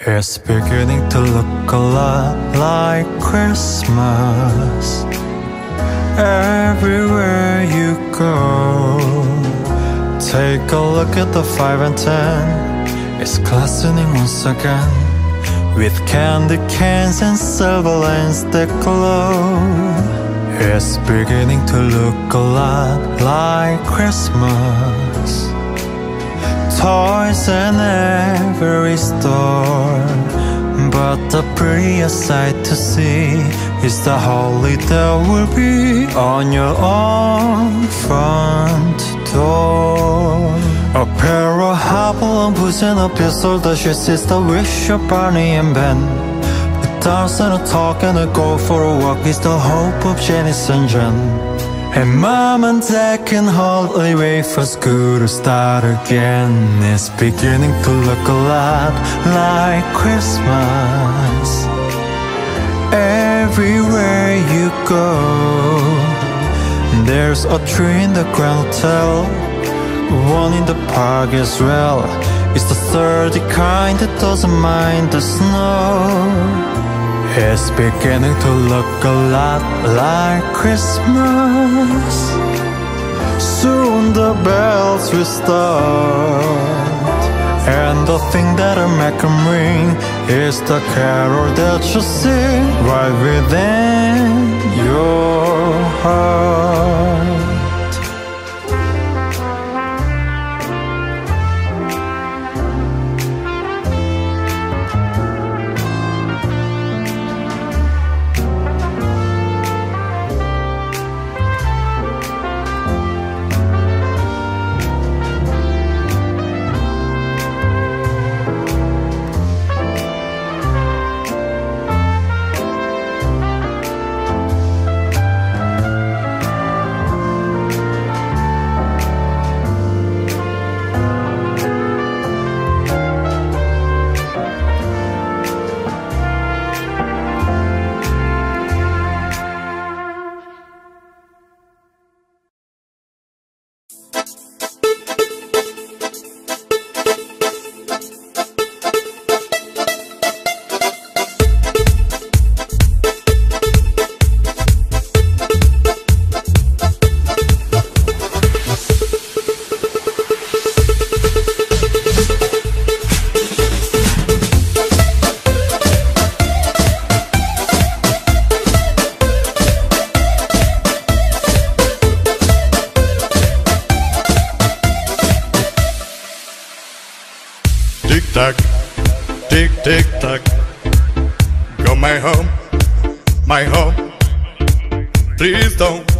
It's beginning to look a lot like Christmas everywhere you go. Take a look at the 5 and 10. It's glistening once again with candy cans and silver lanes that glow. It's beginning to look a lot like Christmas. Toys in every store, but the prettiest sight to see is the holly that will be on your own front door. A pair of hobble boots and a pistol that your sister wish your Barney and Ben. A dance and a talk and a go for a walk is the hope of Janice and Jen. And mom and dad can hardly wait for school to start again. It's beginning to look a lot like Christmas everywhere you go. There's a tree in the Grand Hotel, one in the park as well. It's the sturdy kind that doesn't mind the snow. It's beginning to look a lot like Christmas. Soon the bells will start, and the thing that'll make them ring is the carol that you sing right within your heart. Tick-tock, tick-tick-tock. Go my home, my home. Please don't